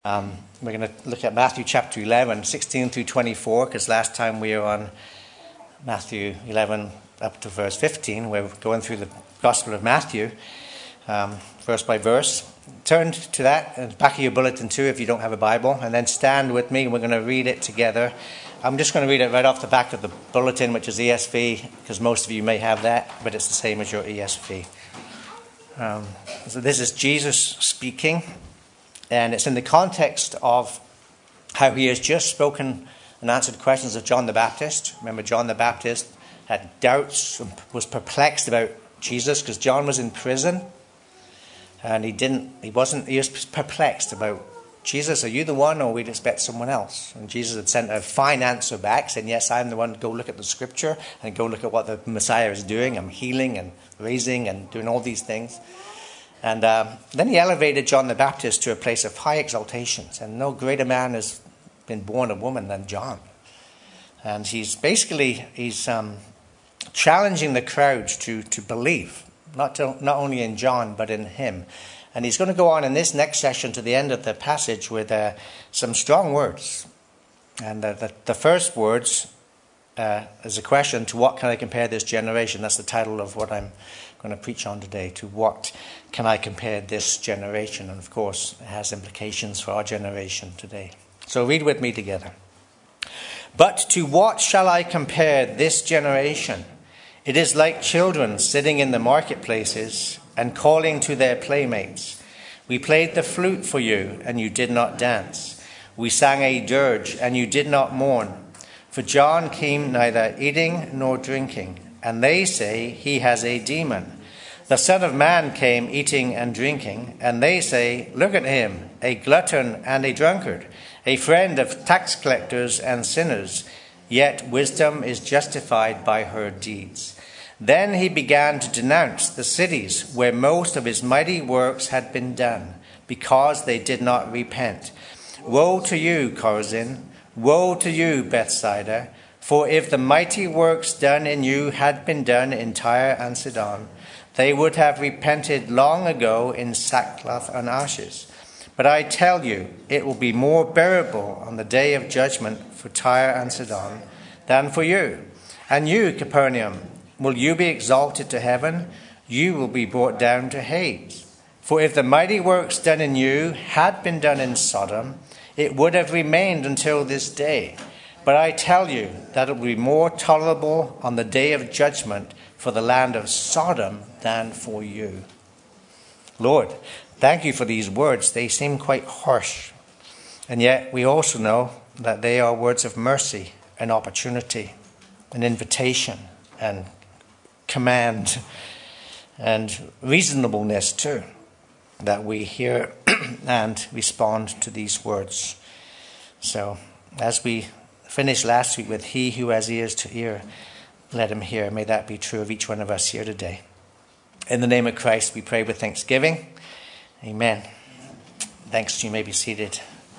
We're going to look at Matthew chapter 11, 16 through 24, because last time we were on Matthew 11 up to verse 15. We're going through the Gospel of Matthew, verse by verse. Turn to that at the back of your bulletin too if you don't have a Bible, and then stand with me and we're going to read it together. I'm just going to read it right off the back of the bulletin, which is ESV, because most of you may have that, but it's the same as your ESV. So this is Jesus speaking. And it's in the context of how he has just spoken and answered questions of John the Baptist. Remember, John the Baptist had doubts, was perplexed about Jesus because John was in prison. And he was perplexed about, Jesus, are you the one, or we'd expect someone else? And Jesus had sent a fine answer back, saying, yes, I'm the one. Go look at the scripture and go look at what the Messiah is doing. I'm healing and raising and doing all these things. And then he elevated John the Baptist to a place of high exaltation. And no greater man has been born of woman than John. And he's challenging the crowds to believe, not only in John, but in him. And he's going to go on in this next session to the end of the passage with some strong words. And the first words is a question, to what can I compare this generation? That's the title of what I'm going to preach on today. To what can I compare this generation? And of course, it has implications for our generation today. So read with me together. But to what shall I compare this generation? It is like children sitting in the marketplaces and calling to their playmates. We played the flute for you, and you did not dance. We sang a dirge, and you did not mourn. For John came neither eating nor drinking, and they say he has a demon. The Son of Man came eating and drinking, and they say, look at him, a glutton and a drunkard, a friend of tax collectors and sinners. Yet wisdom is justified by her deeds. Then he began to denounce the cities where most of his mighty works had been done, because they did not repent. Woe to you, Chorazin! Woe to you, Bethsaida! For if the mighty works done in you had been done in Tyre and Sidon, they would have repented long ago in sackcloth and ashes. But I tell you, it will be more bearable on the day of judgment for Tyre and Sidon than for you. And you, Capernaum, will you be exalted to heaven? You will be brought down to Hades. For if the mighty works done in you had been done in Sodom, it would have remained until this day. But I tell you that it will be more tolerable on the day of judgment for the land of Sodom than for you. Lord, thank you for these words. They seem quite harsh. And yet we also know that they are words of mercy and opportunity, and invitation and command and reasonableness too, that we hear and respond to these words. So as we finished last week with he who has ears to hear, let him hear. May that be true of each one of us here today. In the name of Christ, we pray with thanksgiving. Amen. Thanks. You may be seated.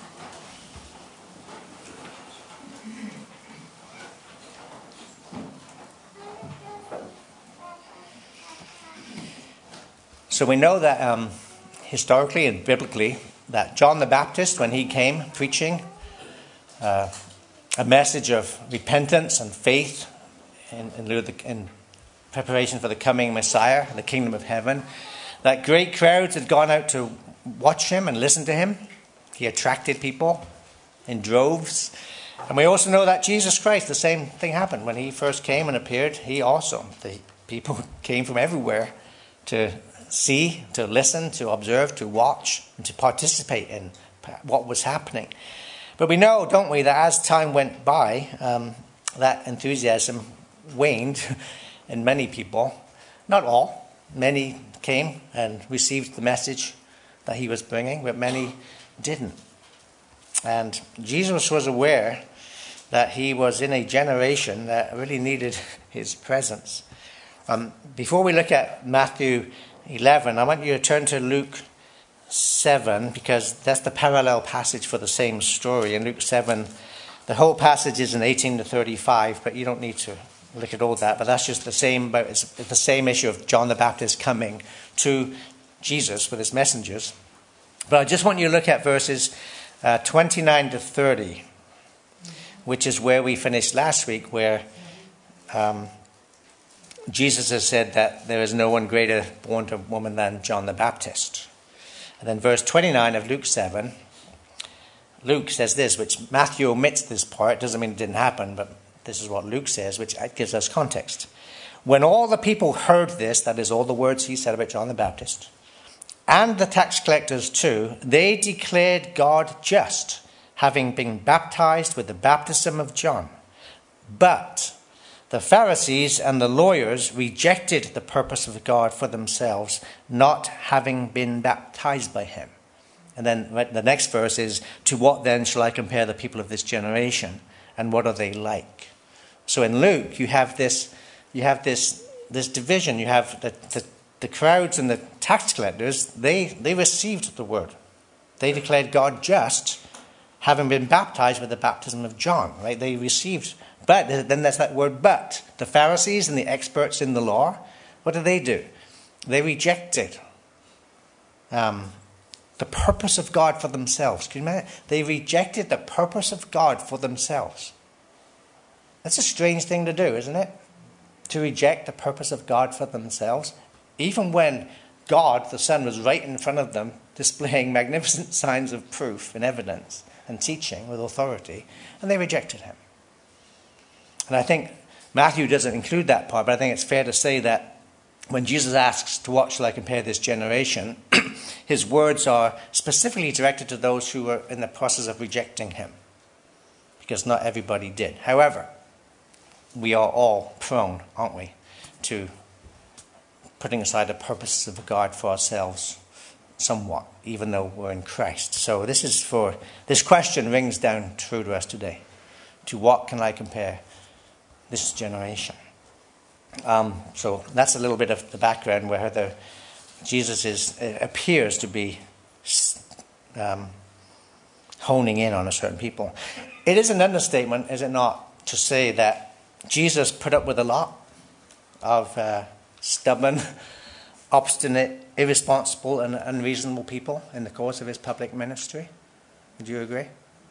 So we know that historically and biblically, that John the Baptist, when he came preaching a message of repentance and faith in preparation for the coming Messiah, the kingdom of heaven, that great crowds had gone out to watch him and listen to him. He attracted people in droves. And we also know that Jesus Christ, the same thing happened. When he first came and appeared, the people came from everywhere to see, to listen, to observe, to watch, and to participate in what was happening. But we know, don't we, that as time went by, that enthusiasm waned in many people. Not all. Many came and received the message that he was bringing, but many didn't. And Jesus was aware that he was in a generation that really needed his presence. Before we look at Matthew 11, I want you to turn to Luke 7, because that's the parallel passage for the same story. In Luke 7, the whole passage is in 18 to 35, but you don't need to look at all that. But that's just it's the same issue of John the Baptist coming to Jesus with his messengers. But I just want you to look at verses 29 to 30, which is where we finished last week, where Jesus has said that there is no one greater born to woman than John the Baptist. And then verse 29 of Luke 7, Luke says this, which Matthew omits this part. Doesn't mean it didn't happen, but this is what Luke says, which gives us context. When all the people heard this, that is all the words he said about John the Baptist, and the tax collectors too, they declared God just, having been baptized with the baptism of John. But the Pharisees and the lawyers rejected the purpose of God for themselves, not having been baptized by him. And then the next verse is, to what then shall I compare the people of this generation? And what are they like? So in Luke, you have this division. You have the crowds and the tax collectors, they received the word. They declared God just, having been baptized with the baptism of John. Right? They received, but then there's that word but. The Pharisees and the experts in the law, what do? They rejected the purpose of God for themselves. Can you imagine? They rejected the purpose of God for themselves. That's a strange thing to do, isn't it? To reject the purpose of God for themselves, even when God, the Son, was right in front of them, displaying magnificent signs of proof and evidence and teaching with authority, and they rejected him. And I think Matthew doesn't include that part, but I think it's fair to say that when Jesus asks, to what shall I compare this generation, his words are specifically directed to those who were in the process of rejecting him, because not everybody did. However, we are all prone, aren't we, to putting aside the purposes of God for ourselves somewhat, even though we're in Christ. So this question rings down true to us today. To what can I compare this generation? So that's a little bit of the background where Jesus appears to be honing in on a certain people. It is an understatement, is it not, to say that Jesus put up with a lot of stubborn, obstinate, irresponsible and unreasonable people in the course of his public ministry. Would you agree?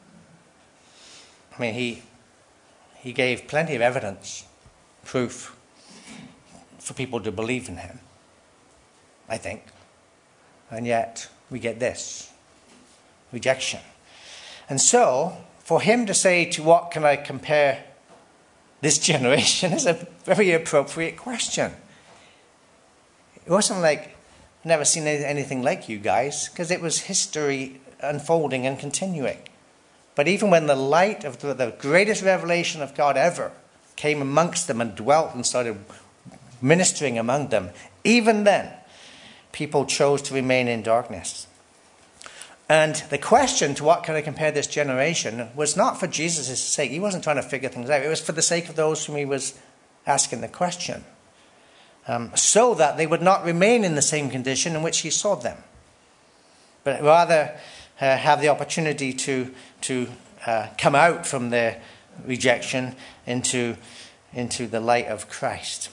I mean, he gave plenty of evidence, proof, for people to believe in him, I think. And yet, we get this, rejection. And so, for him to say, to what can I compare this generation, is a very appropriate question. It wasn't like, never seen anything like you guys, because it was history unfolding and continuing. But even when the light of the greatest revelation of God ever came amongst them and dwelt and started ministering among them, even then, people chose to remain in darkness. And the question, to what can I compare this generation, was not for Jesus' sake. He wasn't trying to figure things out. It was for the sake of those whom he was asking the question. So that they would not remain in the same condition in which he saw them, but rather have the opportunity to come out from their rejection into the light of Christ.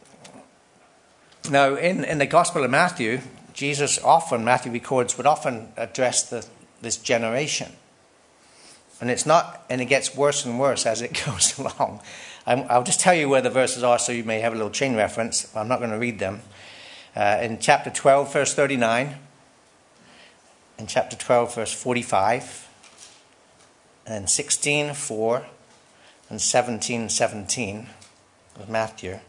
Now, in the Gospel of Matthew, Matthew records, would often address this generation. And it gets worse and worse as it goes along. I'll just tell you where the verses are so you may have a little chain reference. I'm not going to read them. In chapter 12, verse 39. In chapter 12, verse 45. And 16, 4. And 17, 17 of Matthew.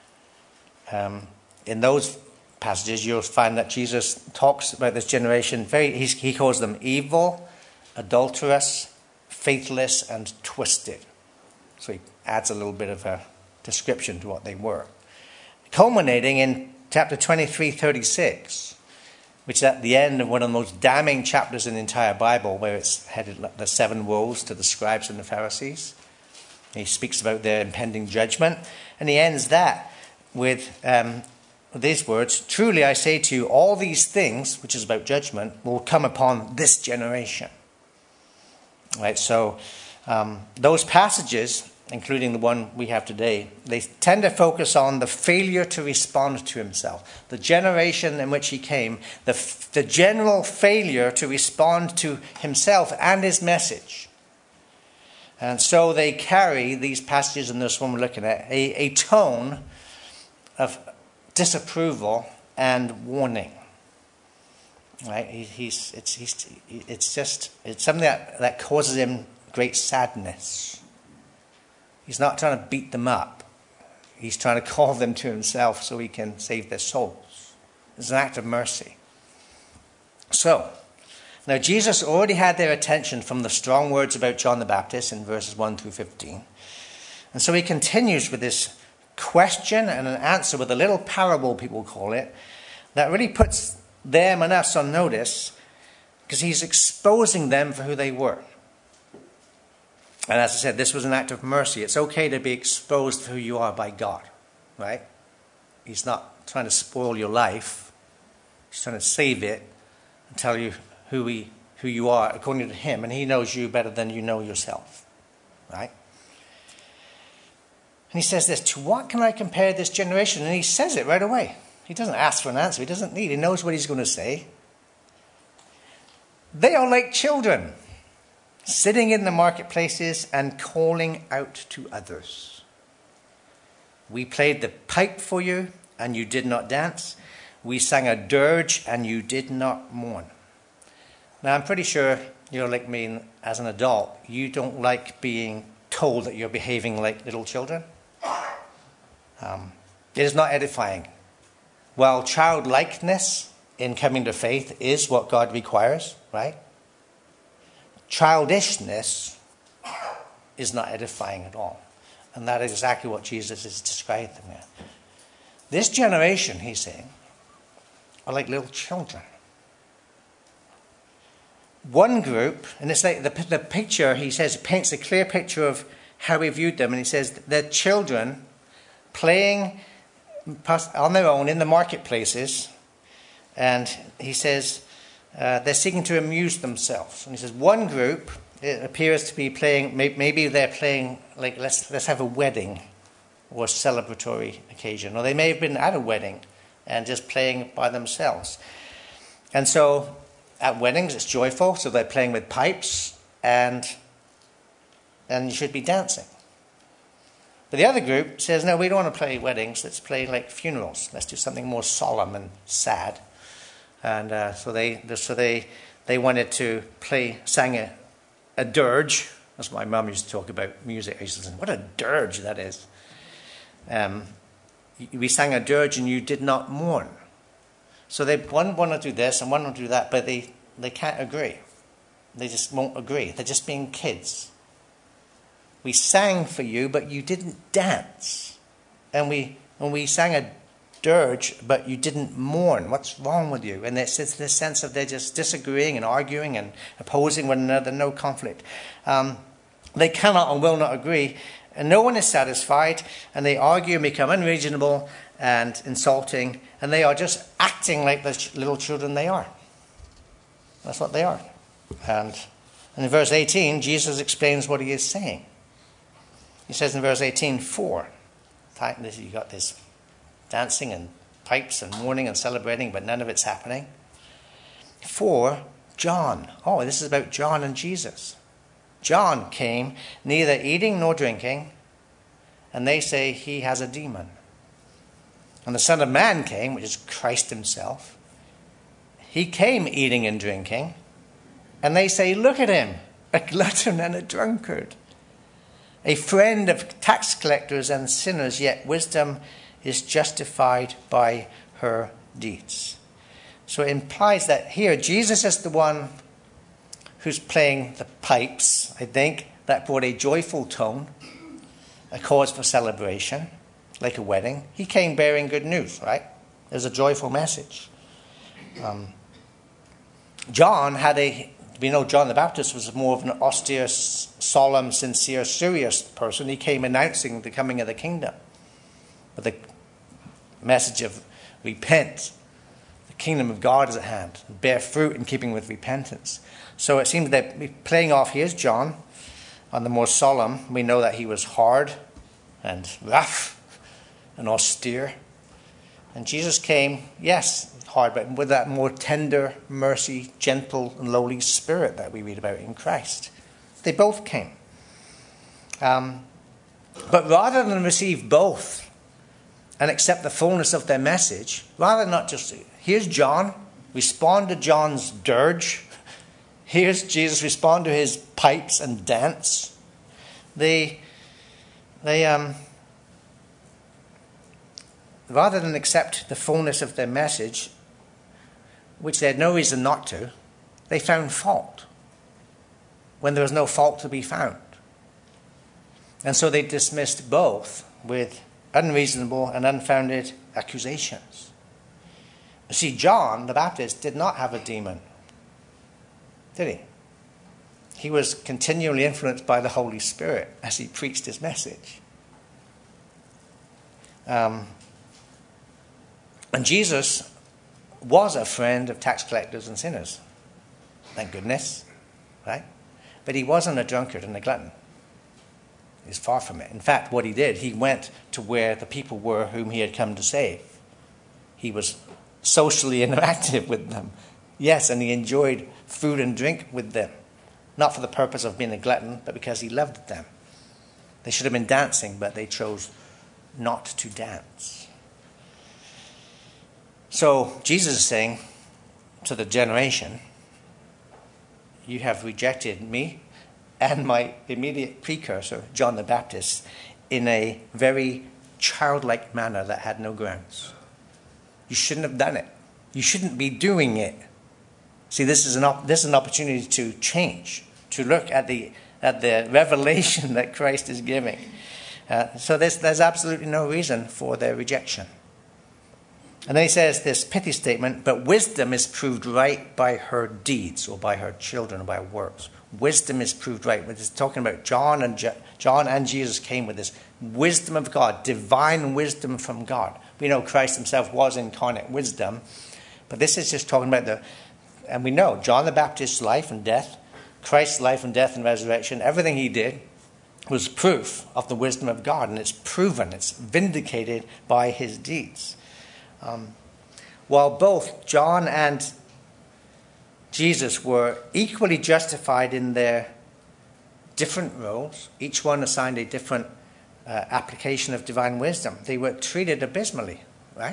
In those passages, you'll find that Jesus talks about this generation. He calls them evil, adulterous, faithless, and twisted. So he adds a little bit of a description to what they were. Culminating in chapter 23, 36, which is at the end of one of the most damning chapters in the entire Bible, where it's headed the 7 woes to the scribes and the Pharisees. He speaks about their impending judgment, and he ends that with these words, truly I say to you, all these things, which is about judgment, will come upon this generation. Right, so those passages including the one we have today, they tend to focus on the failure to respond to himself. The generation in which he came, the general failure to respond to himself and his message. And so they carry these passages in this one we're looking at, a tone of disapproval and warning. Right? It's something that causes him great sadness. He's not trying to beat them up. He's trying to call them to himself so he can save their souls. It's an act of mercy. So, now Jesus already had their attention from the strong words about John the Baptist in verses 1 through 15. And so he continues with this question and an answer with a little parable, people call it, that really puts them and us on notice because he's exposing them for who they were. And as I said, this was an act of mercy. It's okay to be exposed for who you are by God, right? He's not trying to spoil your life. He's trying to save it and tell you who you are according to him. And he knows you better than you know yourself, right? And he says this, to what can I compare this generation? And he says it right away. He doesn't ask for an answer. He doesn't need. He knows what he's going to say. They are like children, sitting in the marketplaces and calling out to others. We played the pipe for you, and you did not dance. We sang a dirge, and you did not mourn. Now, I'm pretty sure you're like me as an adult. You don't like being told that you're behaving like little children. It is not edifying. While childlikeness in coming to faith is what God requires, right? Childishness is not edifying at all. And that is exactly what Jesus is describing there. This generation, he's saying, are like little children. One group, and it's like the picture, he says, paints a clear picture of how he viewed them. And he says they're children playing on their own in the marketplaces. And he says they're seeking to amuse themselves. And he says one group, it appears to be playing, maybe they're playing like let's have a wedding or a celebratory occasion. Or they may have been at a wedding and just playing by themselves. And so at weddings it's joyful, so they're playing with pipes and you should be dancing. But the other group says, no, we don't want to play weddings, let's play like funerals. Let's do something more solemn and sad. And so they wanted to sang a dirge. That's what my mum used to talk about music. I used to say, what a dirge that is. We sang a dirge and you did not mourn. So one want to do this and one want to do that, but they can't agree. They just won't agree. They're just being kids. We sang for you, but you didn't dance. And we sang a dirge, but you didn't mourn. What's wrong with you? And it's this sense of they're just disagreeing and arguing and opposing one another, no conflict. They cannot and will not agree, and no one is satisfied, and they argue and become unreasonable and insulting, and they are just acting like the little children they are. That's what they are. And in verse 18, Jesus explains what he is saying. He says in verse 18, you got this dancing and pipes and mourning and celebrating, but none of it's happening. 4, John. Oh, this is about John and Jesus. John came neither eating nor drinking, and they say he has a demon. And the Son of Man came, which is Christ himself. He came eating and drinking, and they say, look at him, a glutton and a drunkard, a friend of tax collectors and sinners, yet wisdom is justified by her deeds. So it implies that here Jesus is the one who's playing the pipes, I think, that brought a joyful tone, a cause for celebration, like a wedding. He came bearing good news, right? There's a joyful message. John we know John the Baptist was more of an austere, solemn, sincere, serious person. He came announcing the coming of the kingdom. But the message of repent, the kingdom of God is at hand, bear fruit in keeping with repentance. So it seems that playing off, here's John, On the more solemn, we know that he was hard and rough and austere. And Jesus came, yes, hard, but with that more tender, mercy, gentle, and lowly spirit that we read about in Christ. They both came. But rather than receive both and accept the fullness of their message, rather than not just, here's John, respond to John's dirge, here's Jesus, respond to his pipes and dance, they rather than accept the fullness of their message, which they had no reason not to, they found fault when there was no fault to be found. And so they dismissed both with unreasonable and unfounded accusations. You see, John the Baptist did not have a demon, did he? He was continually influenced by the Holy Spirit as he preached his message. And Jesus was a friend of tax collectors and sinners. Thank goodness, right? But he wasn't a drunkard and a glutton. He's far from it. In fact, what he did, he went to where the people were whom he had come to save. He was socially interactive with them. Yes, and he enjoyed food and drink with them. Not for the purpose of being a glutton, but because he loved them. They should have been dancing, but they chose not to dance. So Jesus is saying to the generation, you have rejected me and my immediate precursor, John the Baptist, in a very childlike manner that had no grounds. You shouldn't have done it. You shouldn't be doing it. See, this is an opportunity to change, to look at the revelation that Christ is giving. So there's absolutely no reason for their rejection. And then he says this pithy statement, but wisdom is proved right by her deeds, or by her children, or by her works. Wisdom is proved right. We're just talking about John and Jesus came with this wisdom of God, divine wisdom from God. We know Christ himself was incarnate wisdom, but this is just talking about and we know John the Baptist's life and death, Christ's life and death and resurrection, everything he did was proof of the wisdom of God, and it's proven, it's vindicated by his deeds. While both John and Jesus were equally justified in their different roles, each one assigned a different application of divine wisdom, they were treated abysmally, right?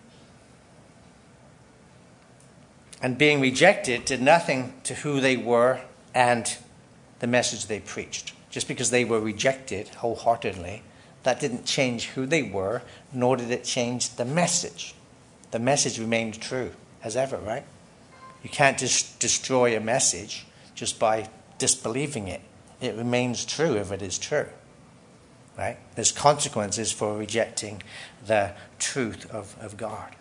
And being rejected did nothing to who they were and the message they preached. Just because they were rejected wholeheartedly, that didn't change who they were, nor did it change the message. The message remained true as ever, right? You can't just destroy a message just by disbelieving it. It remains true if it is true, right? There's consequences for rejecting the truth of God.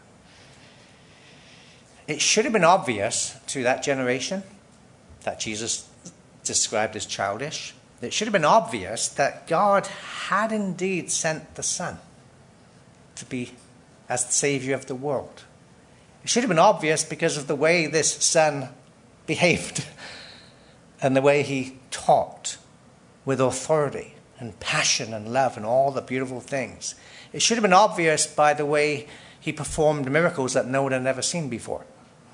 It should have been obvious to that generation that Jesus described as childish. It should have been obvious that God had indeed sent the Son to be as the Savior of the world. It should have been obvious because of the way this Son behaved and the way he taught with authority and passion and love and all the beautiful things. It should have been obvious by the way he performed miracles that no one had ever seen before.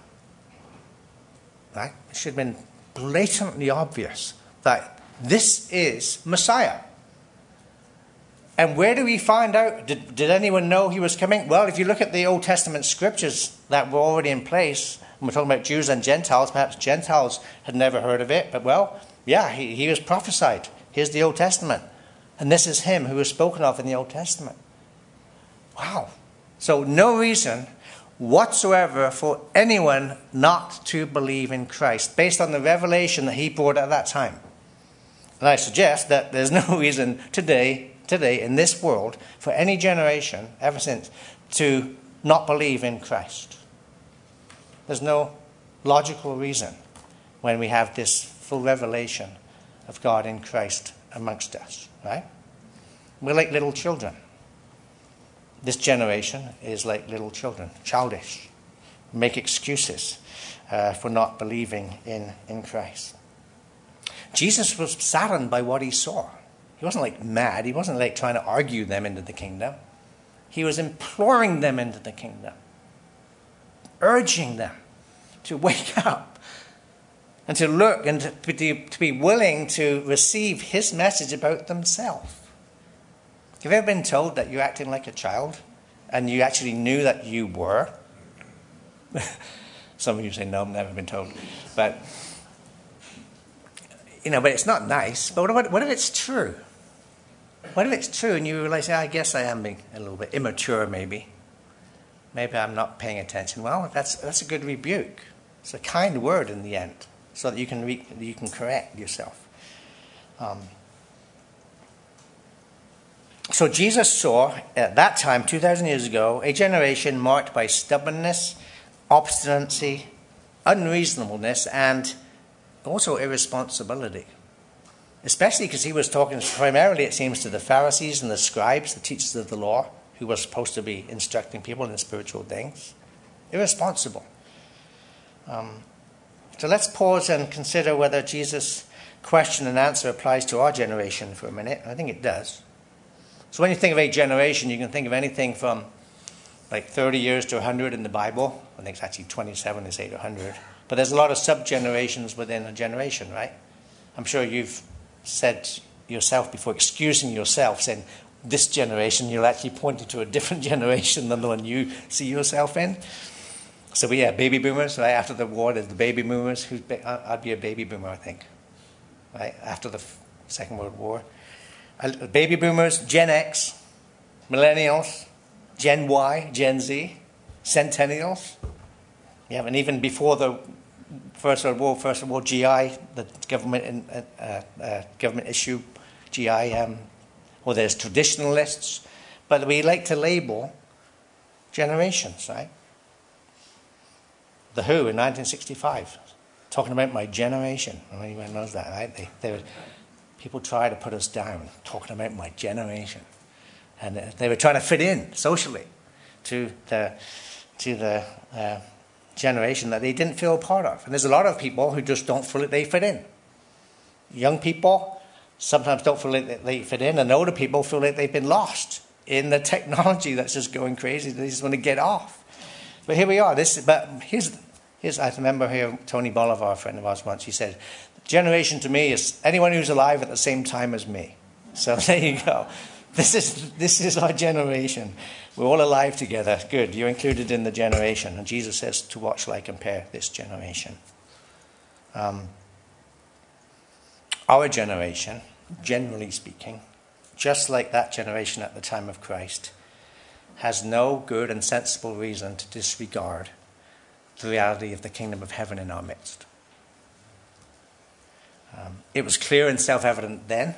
Right? It should have been blatantly obvious that this is Messiah. And where do we find out? Did anyone know he was coming? Well, if you look at the Old Testament scriptures that were already in place, and we're talking about Jews and Gentiles, perhaps Gentiles had never heard of it, but well, yeah, he was prophesied. Here's the Old Testament. And this is him who was spoken of in the Old Testament. Wow. So no reason whatsoever for anyone not to believe in Christ, based on the revelation that he brought at that time. And I suggest that there's no reason today in this world for any generation ever since to not believe in Christ. There's no logical reason when we have this full revelation of God in Christ amongst us, right? We're like little children. This generation is like little children, childish, make excuses for not believing in Christ. Jesus was saddened by what he saw. He wasn't like mad. He wasn't like trying to argue them into the kingdom. He was imploring them into the kingdom, urging them to wake up and to look and to be willing to receive his message about themselves. Have you ever been told that you're acting like a child and you actually knew that you were? Some of you say, no, I've never been told. But, but it's not nice. But what if it's true? What if it's true and you realize, I guess I am being a little bit immature maybe. Maybe I'm not paying attention. Well, that's a good rebuke. It's a kind word in the end so that you can correct yourself. So Jesus saw at that time, 2,000 years ago, a generation marked by stubbornness, obstinacy, unreasonableness, and also irresponsibility. Especially because he was talking primarily, it seems, to the Pharisees and the scribes, the teachers of the law, who were supposed to be instructing people in spiritual things. Irresponsible. So let's pause and consider whether Jesus' question and answer applies to our generation for a minute. I think it does. So when you think of a generation, you can think of anything from like 30 years to 100 in the Bible. I think it's actually 27 is 8 or 100. But there's a lot of sub-generations within a generation, right? I'm sure you've said yourself before, excusing yourself, saying this generation, you're actually pointing to a different generation than the one you see yourself in. So we have baby boomers, right? After the war, there's the baby boomers. I'd be a baby boomer, I think, right? After the Second World War. Baby boomers, Gen X, millennials, Gen Y, Gen Z, centennials. Yeah, and even before the First World War, GI, the government issue, GI, or there's traditionalists. But we like to label generations, right? The Who in 1965, talking about my generation. Anyone knows that, right? People try to put us down, talking about my generation. And they were trying to fit in socially to the generation that they didn't feel a part of. And there's a lot of people who just don't feel that they fit in. Young people sometimes don't feel like they fit in, and older people feel like they've been lost in the technology that's just going crazy. They just want to get off. But here we are. Here's I remember here Tony Bolivar, a friend of ours once, he said, generation to me is anyone who's alive at the same time as me. So there you go. This is our generation. We're all alive together. Good. You're included in the generation. And Jesus says to what shall I compare this generation? Our generation, generally speaking, just like that generation at the time of Christ, has no good and sensible reason to disregard the reality of the kingdom of heaven in our midst. It was clear and self-evident then.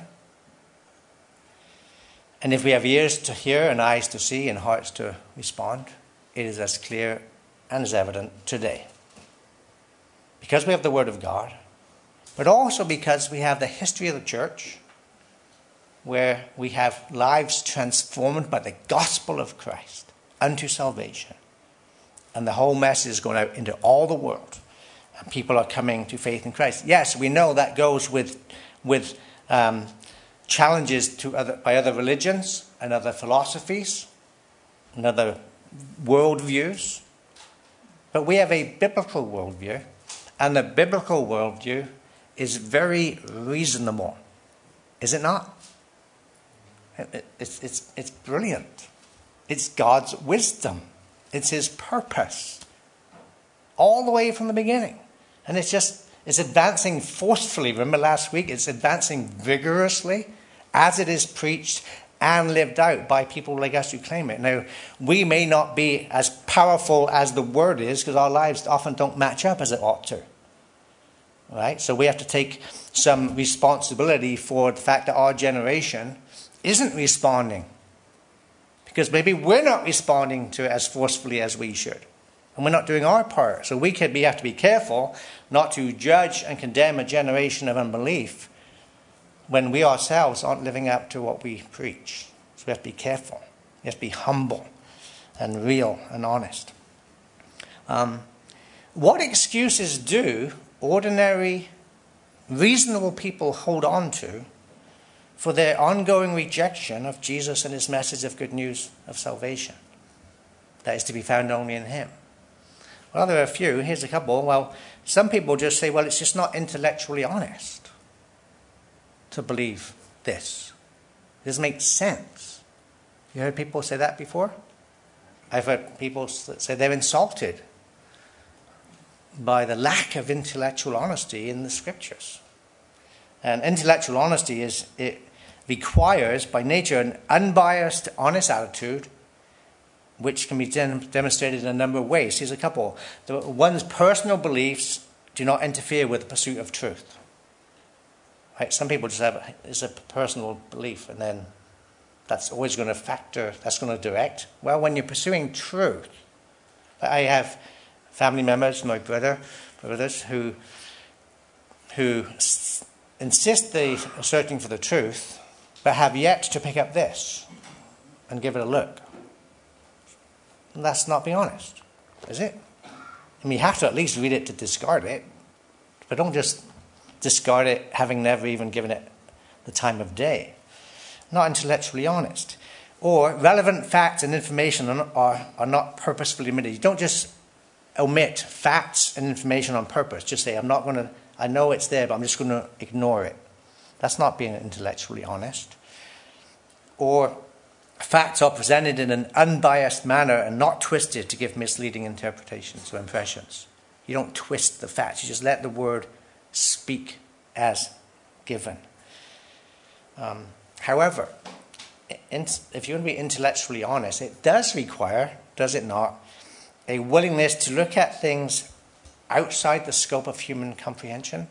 And if we have ears to hear and eyes to see and hearts to respond, it is as clear and as evident today. Because we have the Word of God, but also because we have the history of the church, where we have lives transformed by the gospel of Christ unto salvation. And the whole message is going out into all the world. And people are coming to faith in Christ. Yes, we know that goes with challenges by other religions and other philosophies and other worldviews. But we have a biblical worldview. And the biblical worldview is very reasonable. Is it not? It's brilliant. It's God's wisdom. It's his purpose. All the way from the beginning. And it's advancing forcefully. Remember last week? It's advancing vigorously as it is preached and lived out by people like us who claim it. Now, we may not be as powerful as the word is because our lives often don't match up as it ought to. Right? So we have to take some responsibility for the fact that our generation isn't responding. Because maybe we're not responding to it as forcefully as we should. And we're not doing our part. So we have to be careful not to judge and condemn a generation of unbelief when we ourselves aren't living up to what we preach. So we have to be careful. We have to be humble and real and honest. What excuses do ordinary reasonable people hold on to for their ongoing rejection of Jesus and his message of good news of salvation that is to be found only in him? Well, there are a few. Here's a couple. Well, some people just say, well, it's just not intellectually honest to believe this. It doesn't make sense. You heard people say that before? I've heard people say they're insulted by the lack of intellectual honesty in the scriptures. And intellectual honesty it requires by nature an unbiased, honest attitude, which can be demonstrated in a number of ways. Here's a couple. One's personal beliefs do not interfere with the pursuit of truth. Right? Some people just have it's a personal belief, and then that's always going to factor, that's going to direct. Well, when you're pursuing truth, I have family members, my brothers, who insist they are searching for the truth, but have yet to pick up this and give it a look. And that's not being honest, is it? I mean, you have to at least read it to discard it, but don't just discard it having never even given it the time of day. Not intellectually honest. Or relevant facts and information are not purposefully omitted. You don't just omit facts and information on purpose. Just say, I know it's there, but I'm just going to ignore it. That's not being intellectually honest. Or facts are presented in an unbiased manner and not twisted to give misleading interpretations or impressions. You don't twist the facts. You just let the word speak as given. However, if you want to be intellectually honest, it does require, does it not, a willingness to look at things outside the scope of human comprehension.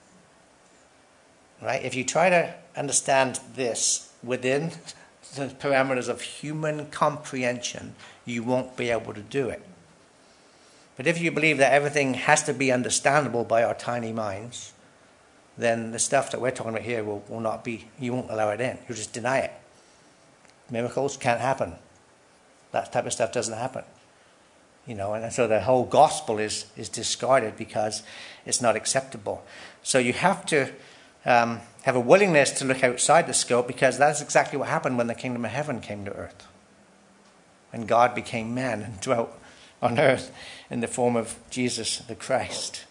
Right? If you try to understand this within the parameters of human comprehension, you won't be able to do it. But if you believe that everything has to be understandable by our tiny minds, then the stuff that we're talking about here will not be, you won't allow it in. You'll just deny it. Miracles can't happen. That type of stuff doesn't happen. And so the whole gospel is discarded because it's not acceptable. So you have to have a willingness to look outside the scope, because that's exactly what happened when the kingdom of heaven came to earth. When God became man and dwelt on earth in the form of Jesus the Christ.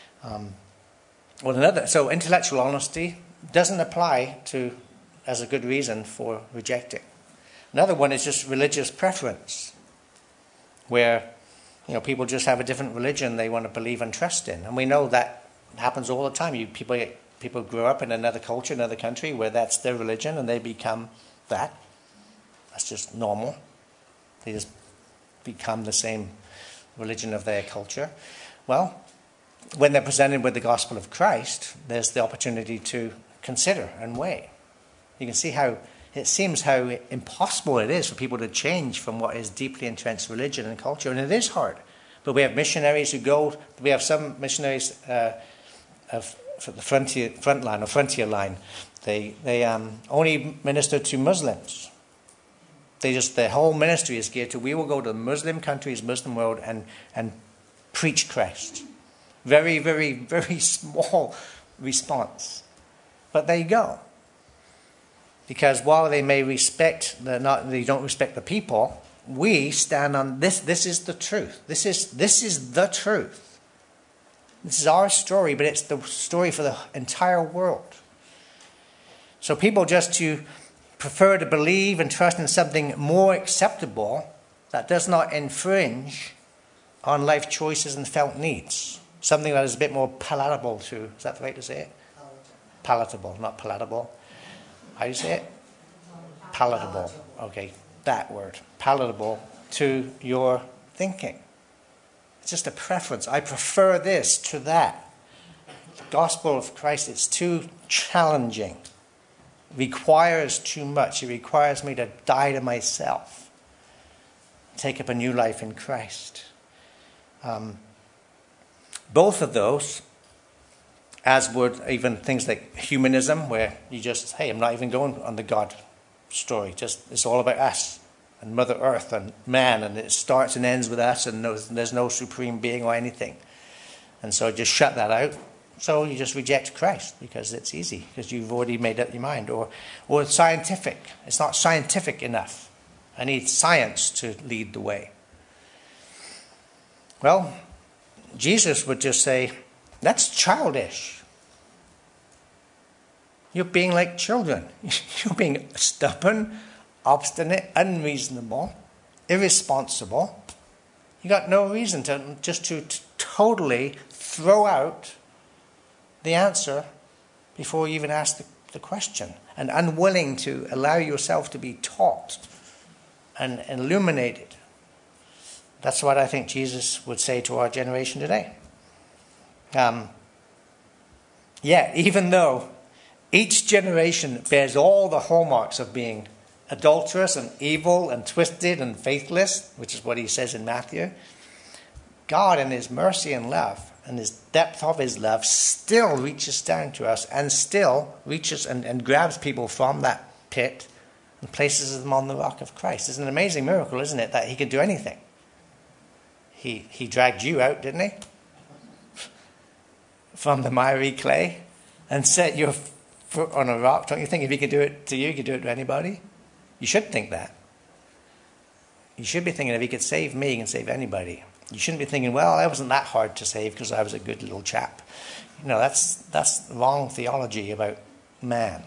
So intellectual honesty doesn't apply as a good reason for rejecting. Another one is just religious preference, where people just have a different religion they want to believe and trust in, and we know that happens all the time. People grow up in another culture, another country, where that's their religion, and they become that. That's just normal. They just become the same religion of their culture. Well, when they're presented with the gospel of Christ, there's the opportunity to consider and weigh. You can see how it seems how impossible it is for people to change from what is deeply entrenched religion and culture, and it is hard. But we have missionaries who go. We have some missionaries for the frontier line. They only minister to Muslims. Their whole ministry is geared to, we will go to the Muslim countries, Muslim world, and preach Christ. Very, very, very small response. But they go. Because while they may they don't respect the people, we stand on this. This is the truth. This is the truth. This is our story, but it's the story for the entire world. So people just to prefer to believe and trust in something more acceptable that does not infringe on life choices and felt needs. Something that is a bit more palatable to, is that the way to say it? Palatable, not palatable. How do you say it? Palatable. Okay, that word. Palatable to your thinking. It's just a preference. I prefer this to that. The gospel of Christ, it's too challenging. It requires too much. It requires me to die to myself. Take up a new life in Christ. Both of those, as would even things like humanism, where you just, I'm not even going on the God story. It's all about us and Mother Earth and man, and it starts and ends with us, and there's no supreme being or anything. And so just shut that out. So you just reject Christ because it's easy, because you've already made up your mind. Or it's scientific. It's not scientific enough. I need science to lead the way. Well, Jesus would just say, that's childish. You're being like children. You're being stubborn, obstinate, unreasonable, irresponsible. You got no reason to totally throw out the answer before you even ask the question, and unwilling to allow yourself to be taught and illuminated. That's what I think Jesus would say to our generation today. Even though each generation bears all the hallmarks of being adulterous and evil and twisted and faithless, which is what he says in Matthew, God in his mercy and love and his depth of his love still reaches down to us and still reaches and grabs people from that pit and places them on the rock of Christ. It's an amazing miracle, isn't it, that he can do anything. He dragged you out, didn't he? From the miry clay and set your foot on a rock. Don't you think if he could do it to you, he could do it to anybody? You should think that. You should be thinking if he could save me, he can save anybody. You shouldn't be thinking, well, I wasn't that hard to save because I was a good little chap. That's wrong theology about man.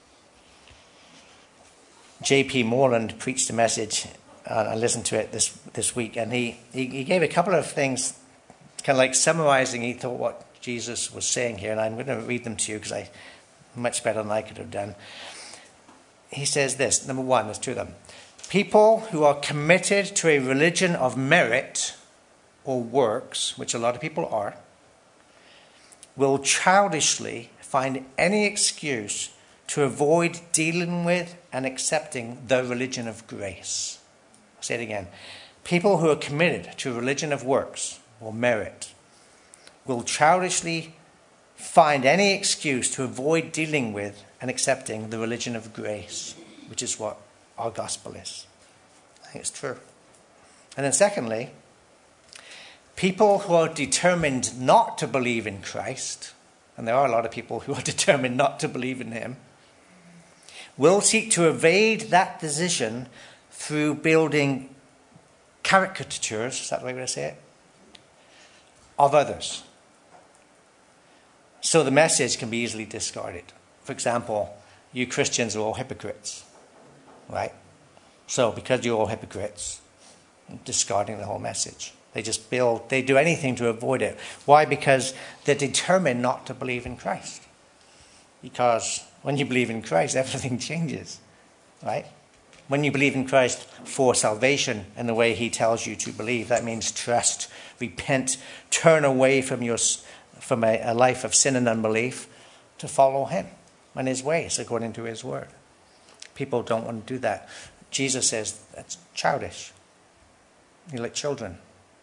J.P. Moreland preached a message. I listened to it this week, and he gave a couple of things, kind of like summarizing, he thought, what Jesus was saying here, and I'm going to read them to you because I much better than I could have done. He says this, number one, there's two of them. People who are committed to a religion of merit or works, which a lot of people are, will childishly find any excuse to avoid dealing with and accepting the religion of grace. I'll say it again. People who are committed to a religion of works or merit will childishly find any excuse to avoid dealing with and accepting the religion of grace, which is what our gospel is. I think it's true. And then secondly, people who are determined not to believe in Christ, and there are a lot of people who are determined not to believe in him, will seek to evade that decision through building caricatures, is that the way to say it, of others. So the message can be easily discarded. For example, you Christians are all hypocrites, right? So because you're all hypocrites, discarding the whole message. They do anything to avoid it. Why? Because they're determined not to believe in Christ. Because when you believe in Christ, everything changes, right? When you believe in Christ for salvation in the way he tells you to believe, that means trust, repent, turn away from a life of sin and unbelief to follow him and his ways according to his word. People don't want to do that. Jesus says that's childish. You're like children.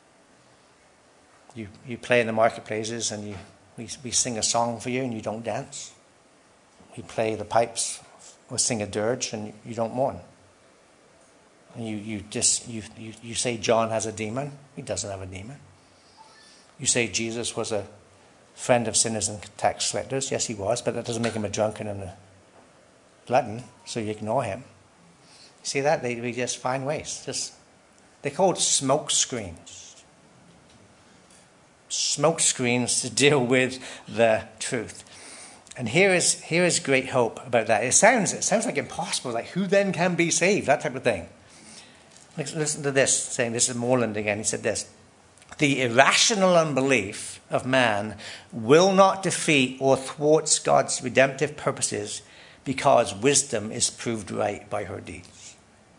You play in the marketplaces and we sing a song for you and you don't dance. We play the pipes or sing a dirge and you don't mourn. And you say John has a demon. He doesn't have a demon. You say Jesus was a friend of sinners and tax collectors. Yes, he was, but that doesn't make him a drunkard and a glutton, so you ignore him. See that? We just find ways. They're called smoke screens. Smoke screens to deal with the truth. And here is great hope about that. It sounds like impossible, like who then can be saved, that type of thing. Listen to this, this is Moreland again. He said this: the irrational unbelief of man will not defeat or thwart God's redemptive purposes because wisdom is proved right by her deeds.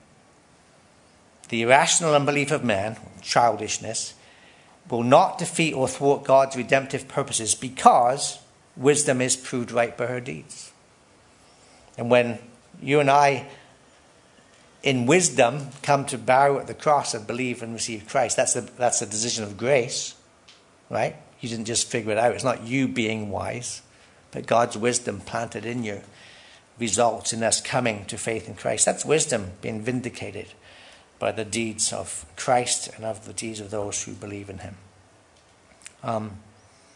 The irrational unbelief of man, childishness, will not defeat or thwart God's redemptive purposes because wisdom is proved right by her deeds. And when you and I, in wisdom, come to bow at the cross and believe and receive Christ, that's a decision of grace, right? You didn't just figure it out. It's not you being wise, but God's wisdom planted in you results in us coming to faith in Christ. That's wisdom being vindicated by the deeds of Christ and of the deeds of those who believe in him.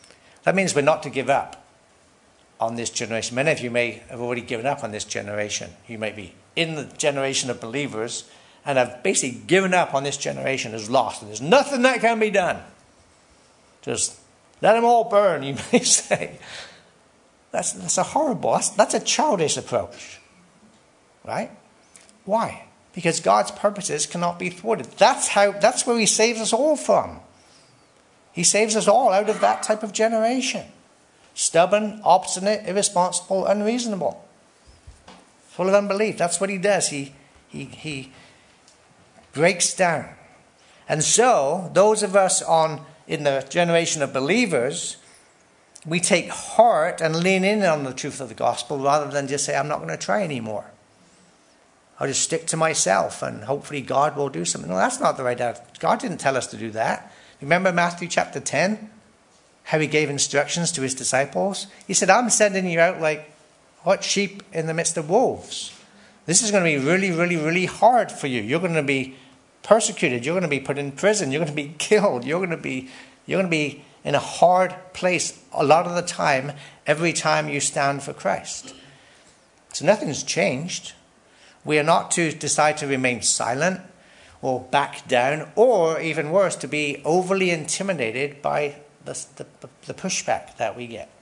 That means we're not to give up on this generation. Many of you may have already given up on this generation. You may be in the generation of believers and have basically given up on this generation as lost. And there's nothing that can be done. Just let them all burn, you may say. That's a horrible, that's a childish approach. Right? Why? Because God's purposes cannot be thwarted. That's where he saves us all from. He saves us all out of that type of generation. Stubborn, obstinate, irresponsible, unreasonable. Full of unbelief. That's what he does. He breaks down. And so, those of us in the generation of believers, we take heart and lean in on the truth of the gospel rather than just say, I'm not going to try anymore. I'll just stick to myself and hopefully God will do something. No, that's not the right attitude. God didn't tell us to do that. Remember Matthew chapter 10? How he gave instructions to his disciples? He said, I'm sending you out like what sheep in the midst of wolves. This is going to be really, really, really hard for you. You're going to be persecuted. You're going to be put in prison. You're going to be killed. You're going to be in a hard place a lot of the time, every time you stand for Christ. So nothing's changed. We are not to decide to remain silent or back down, or even worse, to be overly intimidated by the pushback that we get.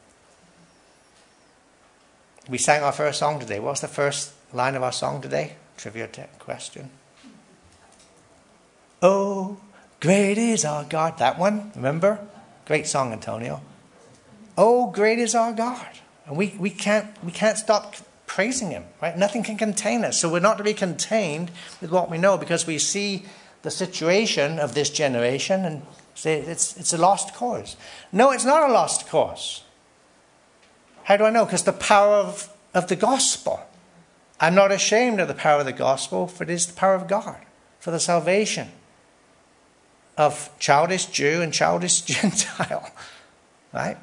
We sang our first song today. What was the first line of our song today? Trivia question. Oh, great is our God. That one, remember? Great song, Antonio. Oh, great is our God. And we can't stop praising him, right? Nothing can contain us. So we're not to be contained with what we know, because we see the situation of this generation and say it's a lost cause. No, it's not a lost cause. How do I know? Because the power of the gospel. I'm not ashamed of the power of the gospel, for it is the power of God for the salvation of childish Jew and childish Gentile. Right?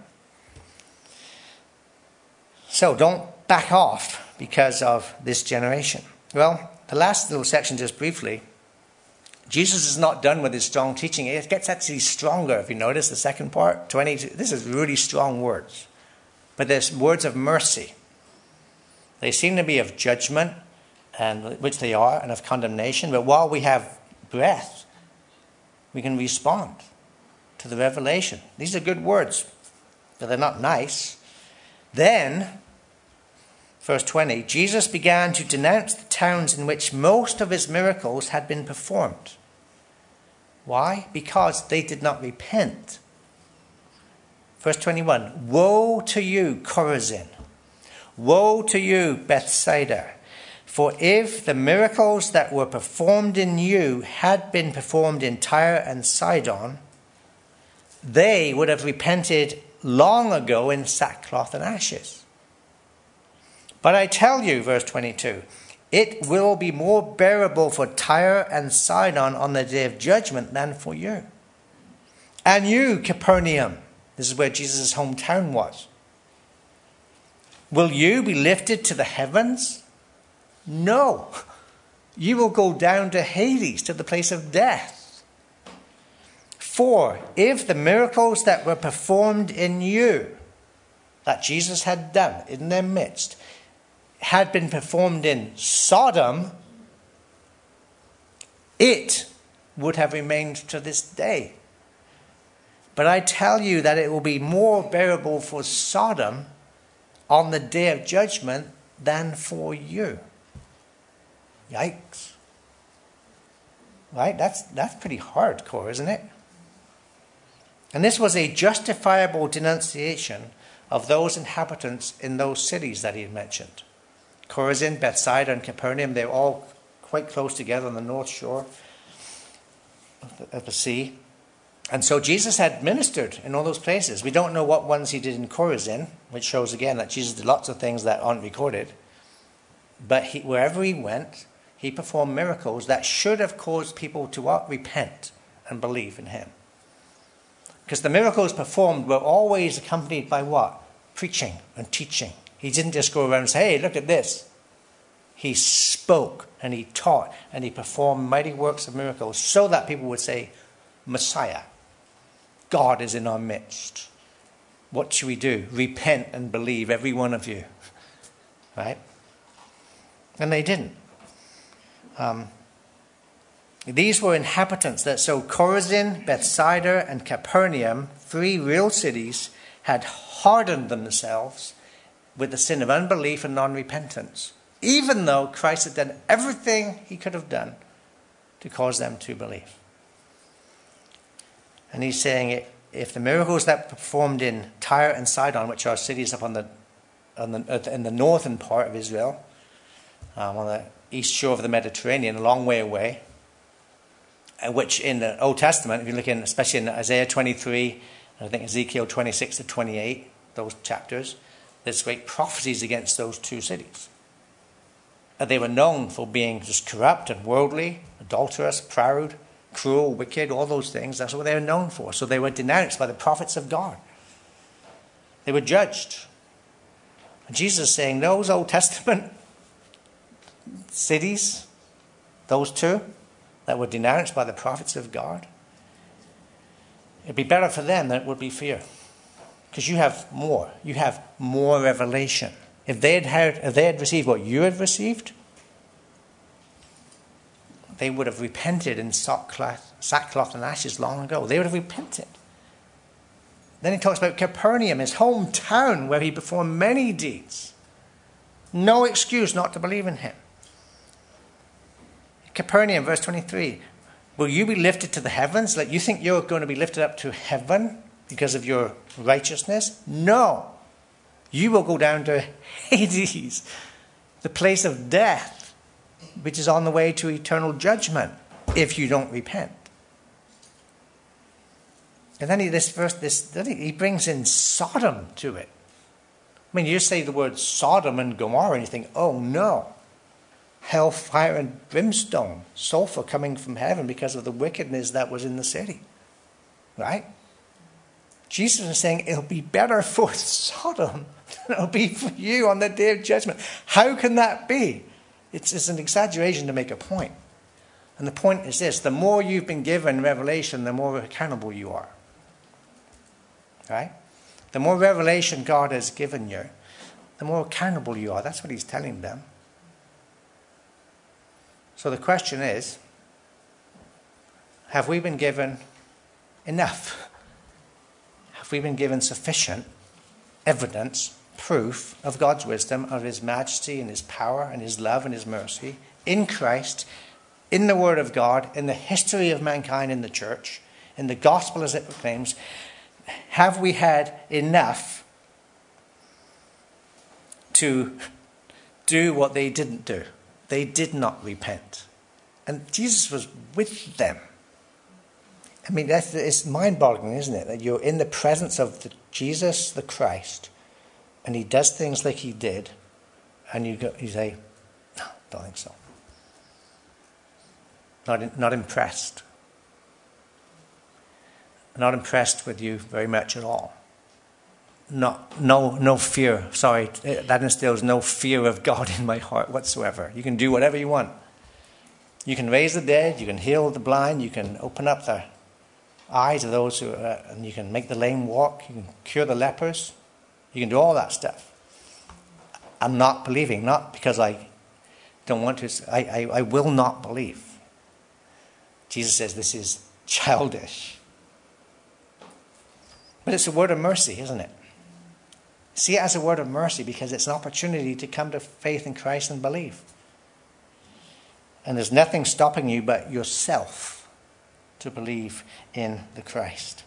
So don't back off because of this generation. Well, the last little section, just briefly, Jesus is not done with his strong teaching. It gets actually stronger, if you notice the second part. 22. This is really strong words. But there's words of mercy. They seem to be of judgment, and which they are, and of condemnation. But while we have breath, we can respond to the revelation. These are good words, but they're not nice. Then, verse 20, Jesus began to denounce the towns in which most of his miracles had been performed. Why? Because they did not repent. Verse 21, woe to you, Chorazin! Woe to you, Bethsaida! For if the miracles that were performed in you had been performed in Tyre and Sidon, they would have repented long ago in sackcloth and ashes. But I tell you, verse 22, it will be more bearable for Tyre and Sidon on the day of judgment than for you. And you, Capernaum, this is where Jesus' hometown was. Will you be lifted to the heavens? No. You will go down to Hades, to the place of death. For if the miracles that were performed in you, that Jesus had done in their midst, had been performed in Sodom, it would have remained to this day. But I tell you that it will be more bearable for Sodom on the day of judgment than for you. Yikes. Right? That's pretty hardcore, isn't it? And this was a justifiable denunciation of those inhabitants in those cities that he had mentioned. Chorazin, Bethsaida, and Capernaum, they're all quite close together on the north shore of the sea. And so Jesus had ministered in all those places. We don't know what ones he did in Chorazin, which shows again that Jesus did lots of things that aren't recorded. But wherever he went, he performed miracles that should have caused people to what? Repent and believe in him. Because the miracles performed were always accompanied by what? Preaching and teaching. He didn't just go around and say, hey, look at this. He spoke and he taught and he performed mighty works of miracles so that people would say, Messiah, God is in our midst. What should we do? Repent and believe, every one of you. Right? And they didn't. These were inhabitants that so Chorazin, Bethsaida, and Capernaum, 3 real cities, had hardened themselves with the sin of unbelief and non-repentance, even though Christ had done everything he could have done to cause them to believe. And he's saying, if the miracles that were performed in Tyre and Sidon, which are cities up in the northern part of Israel, on the east shore of the Mediterranean, a long way away, which in the Old Testament, if you look in, especially in Isaiah 23, and I think Ezekiel 26 to 28, those chapters, there's great prophecies against those 2 cities. They were known for being just corrupt and worldly, adulterous, proud, cruel, wicked, all those things. That's what they were known for. So they were denounced by the prophets of God. They were judged. And Jesus is saying those Old Testament cities, those 2 that were denounced by the prophets of God, it'd be better for them than it would be for you. Because you have more. You have more revelation. If they had received what you had received, they would have repented in sackcloth and ashes long ago. They would have repented. Then he talks about Capernaum, his hometown, where he performed many deeds. No excuse not to believe in him. Capernaum, verse 23. Will you be lifted to the heavens? Like you think you're going to be lifted up to heaven because of your righteousness? No. You will go down to Hades, the place of death, which is on the way to eternal judgment if you don't repent. And then he brings in Sodom to it. I mean, you say the word Sodom and Gomorrah and you think, oh no. Hellfire and brimstone, sulfur coming from heaven because of the wickedness that was in the city. Right? Jesus is saying it'll be better for Sodom than it'll be for you on the day of judgment. How can that be? It's an exaggeration to make a point. And the point is this: the more you've been given revelation, the more accountable you are. Right? The more revelation God has given you, the more accountable you are. That's what he's telling them. So the question is, have we been given enough? Have we been given sufficient evidence, proof of God's wisdom, of his majesty and his power and his love and his mercy in Christ, in the Word of God, in the history of mankind in the church, in the gospel as it proclaims? Have we had enough to do what they didn't do? They did not repent. And Jesus was with them. I mean, it's mind-boggling, isn't it? That you're in the presence of Jesus, the Christ, and he does things like he did, and you say, no, don't think so. Not impressed. Not impressed with you very much at all. No fear. Sorry, that instills no fear of God in my heart whatsoever. You can do whatever you want. You can raise the dead. You can heal the blind. You can open up the eyes of those who are, and you can make the lame walk. You can cure the lepers. You can do all that stuff. I'm not believing, not because I don't want to. I will not believe. Jesus says this is childish. But it's a word of mercy, isn't it? See it as a word of mercy because it's an opportunity to come to faith in Christ and believe. And there's nothing stopping you but yourself to believe in the Christ.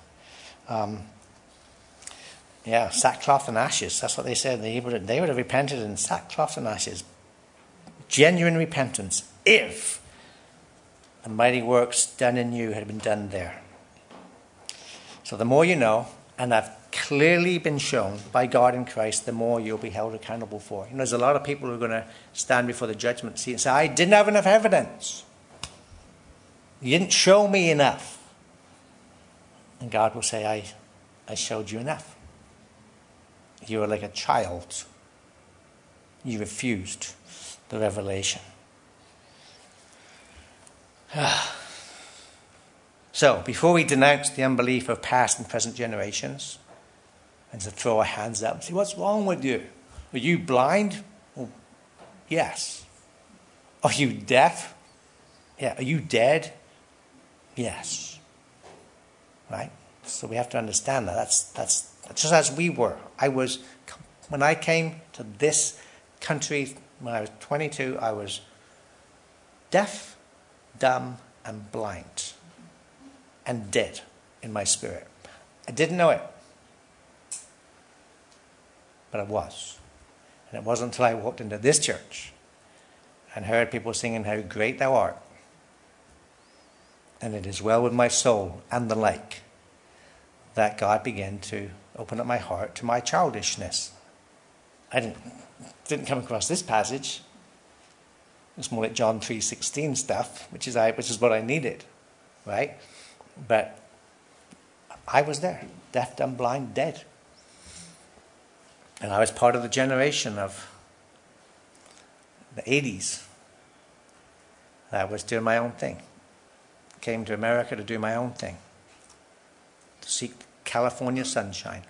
Sackcloth and ashes. That's what they said. They would have repented in sackcloth and ashes. Genuine repentance if the mighty works done in you had been done there. So the more you know, and have clearly been shown by God in Christ, the more you'll be held accountable for. You know, there's a lot of people who are going to stand before the judgment seat and say, I didn't have enough evidence. You didn't show me enough. And God will say, I showed you enough. You were like a child. You refused the revelation. So, before we denounce the unbelief of past and present generations, and to throw our hands up and say, what's wrong with you? Are you blind? Well, yes. Are you deaf? Yeah. Are you dead? Yes. Right? So we have to understand that. That's just as we were. When I came to this country when I was 22, I was deaf, dumb, and blind, and dead in my spirit. I didn't know it, but I was. And it wasn't until I walked into this church and heard people singing, how great thou art, and it is well with my soul, and the like, that God began to open up my heart to my childishness. I didn't come across this passage. It's more like John 3:16 stuff, which is what I needed, right? But I was there, deaf, dumb, blind, dead. And I was part of the generation of the 80s that was doing my own thing. Came to America to do my own thing, to seek California sunshine.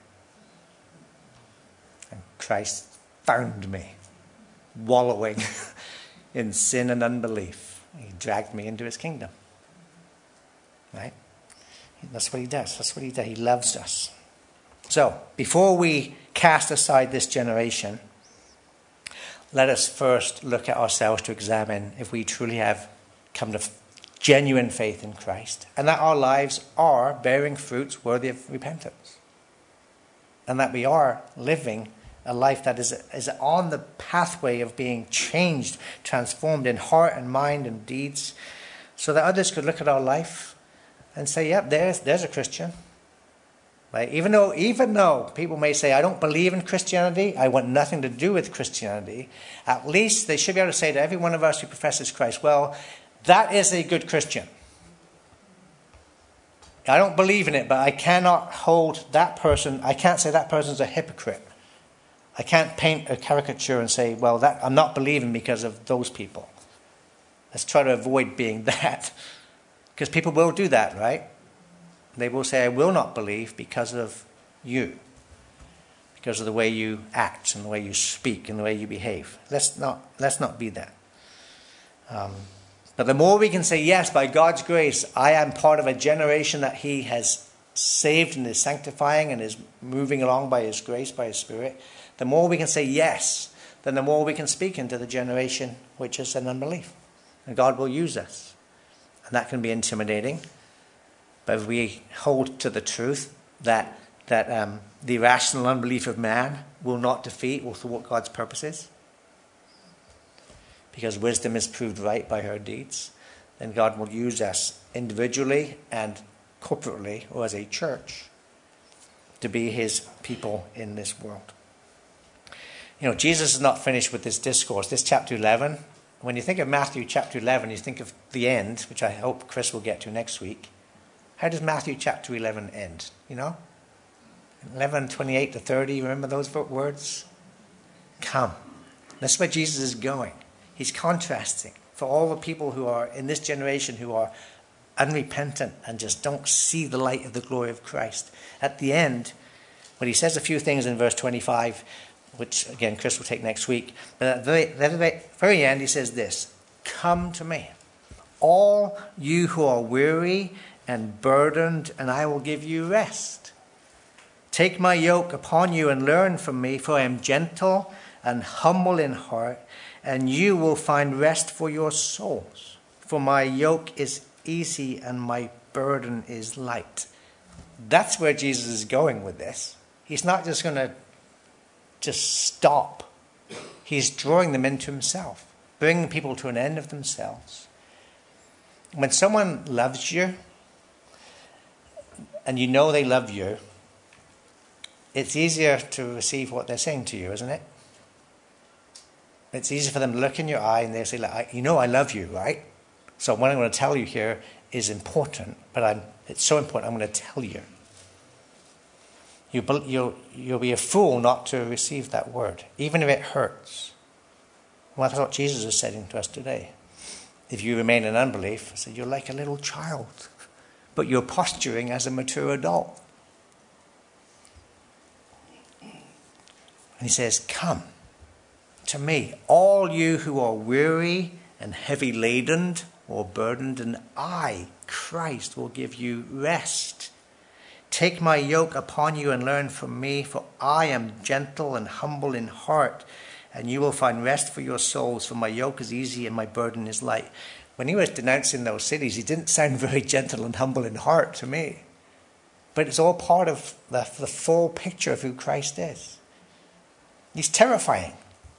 And Christ found me wallowing in sin and unbelief. He dragged me into his kingdom. Right? That's what he does. That's what he does. He loves us. So, before we cast aside this generation, let us first look at ourselves to examine if we truly have come to genuine faith in Christ, and that our lives are bearing fruits worthy of repentance, and that we are living a life that is on the pathway of being changed, transformed in heart and mind and deeds, so that others could look at our life and say, yep, there's a Christian. Right? Even though people may say, I don't believe in Christianity, I want nothing to do with Christianity, at least they should be able to say to every one of us who professes Christ, well, that is a good Christian. I don't believe in it, but I cannot hold that person, I can't say that person's a hypocrite. I can't paint a caricature and say, well, I'm not believing because of those people. Let's try to avoid being that. Because people will do that, right? They will say, I will not believe because of you. Because of the way you act and the way you speak and the way you behave. Let's not be that. But the more we can say, yes, by God's grace, I am part of a generation that he has saved and is sanctifying and is moving along by his grace, by his Spirit, the more we can say yes, then the more we can speak into the generation which is in unbelief. And God will use us. And that can be intimidating. But if we hold to the truth that the irrational unbelief of man will not defeat or thwart God's purposes, because wisdom is proved right by her deeds, then God will use us individually and corporately, or as a church, to be his people in this world. You know, Jesus is not finished with this discourse. This chapter 11, when you think of Matthew chapter 11, you think of the end, which I hope Chris will get to next week. How does Matthew chapter 11 end? You know? 11:28 to 30, remember those words? Come. That's where Jesus is going. He's contrasting for all the people who are in this generation who are unrepentant and just don't see the light of the glory of Christ. At the end, when he says a few things in verse 25, which again Chris will take next week, but at the very end he says this, come to me, all you who are weary and burdened, and I will give you rest. Take my yoke upon you and learn from me, for I am gentle and humble in heart, and you will find rest for your souls. For my yoke is easy and my burden is light. That's where Jesus is going with this. He's not just going to just stop. He's drawing them into himself, bringing people to an end of themselves. When someone loves you, and you know they love you, it's easier to receive what they're saying to you, isn't it? It's easy for them to look in your eye and they say, you know I love you, right? So what I'm going to tell you here is important, but it's so important I'm going to tell you. You'll be a fool not to receive that word, even if it hurts. Well, that's what Jesus is saying to us today. If you remain in unbelief, I said, you're like a little child, but you're posturing as a mature adult. And he says, come to me, all you who are weary and heavy laden or burdened, and I, Christ, will give you rest. Take my yoke upon you and learn from me, for I am gentle and humble in heart, and you will find rest for your souls, for my yoke is easy and my burden is light. When he was denouncing those cities, he didn't sound very gentle and humble in heart to me. But it's all part of the full picture of who Christ is. He's terrifying.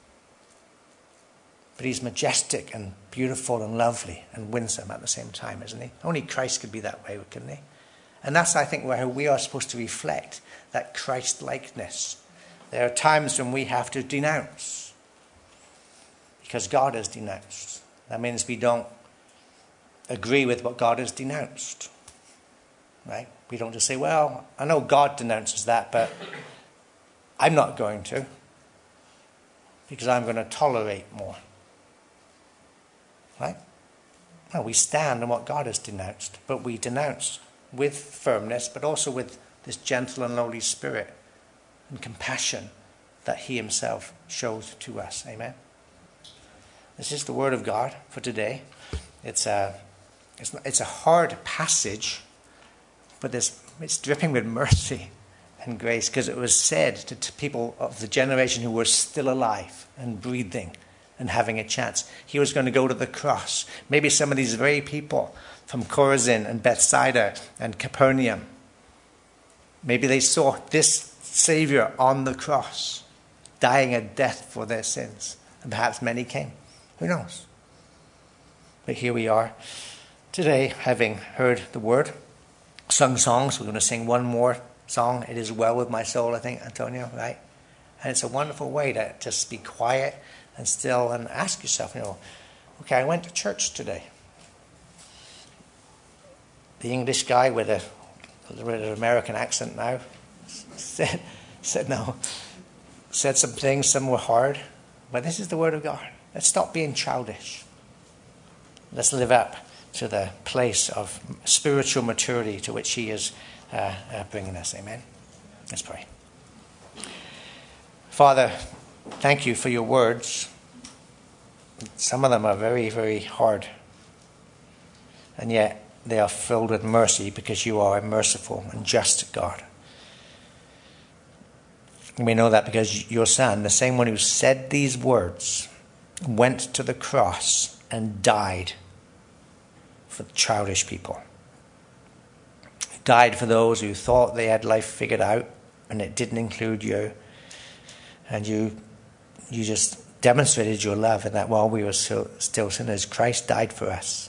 But he's majestic and beautiful and lovely and winsome at the same time, isn't he? Only Christ could be that way, couldn't he? And that's, I think, where we are supposed to reflect that Christ-likeness. There are times when we have to denounce, because God has denounced. That means we don't agree with what God has denounced, right? We don't just say, well, I know God denounces that, but I'm not going to, because I'm going to tolerate more. Right? No, we stand on what God has denounced, but we denounce with firmness, but also with this gentle and lowly spirit and compassion that he himself shows to us. Amen? This is the word of God for today. It's a hard passage, but it's dripping with mercy and grace, because it was said to people of the generation who were still alive and breathing and having a chance. He was going to go to the cross. Maybe some of these very people from Chorazin and Bethsaida and Capernaum, maybe they saw this Savior on the cross, dying a death for their sins. And perhaps many came. Who knows? But here we are today, having heard the word, sung songs. We're going to sing one more song. It is well with my soul, I think, Antonio, right? And it's a wonderful way to just be quiet and still and ask yourself, okay, I went to church today. The English guy with a little bit of American accent now said some things, some were hard, but this is the word of God. Let's stop being childish. Let's live up to the place of spiritual maturity to which he is bringing us. Amen. Let's pray. Father, thank you for your words. Some of them are very, very hard. And yet they are filled with mercy, because you are a merciful and just God. And we know that because your Son, the same one who said these words, went to the cross and died for the childish people. He died for those who thought they had life figured out, and it didn't include you. And you just demonstrated your love in that while we were still sinners, Christ died for us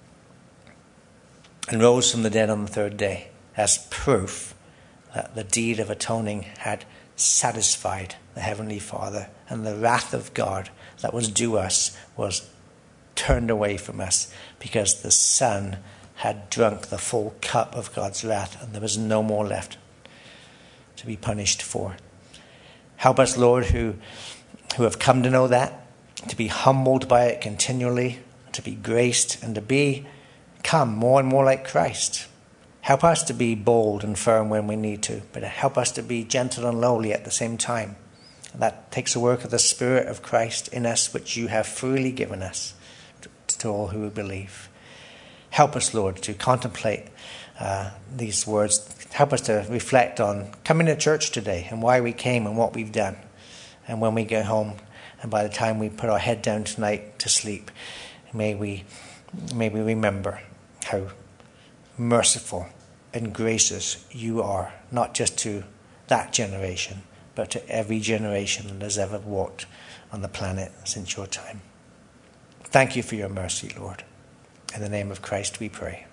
and rose from the dead on the third day as proof that the deed of atoning had satisfied the Heavenly Father, and the wrath of God that was due us was turned away from us, because the Son had drunk the full cup of God's wrath, and there was no more left to be punished for. Help us, Lord, who have come to know that, to be humbled by it continually, to be graced, and to become more and more like Christ. Help us to be bold and firm when we need to, but help us to be gentle and lowly at the same time. And that takes the work of the Spirit of Christ in us, which you have freely given us to all who believe. Help us, Lord, to contemplate these words. Help us to reflect on coming to church today and why we came and what we've done. And when we go home, and by the time we put our head down tonight to sleep, may we remember how merciful and gracious you are, not just to that generation, but to every generation that has ever walked on the planet since your time. Thank you for your mercy, Lord. In the name of Christ we pray.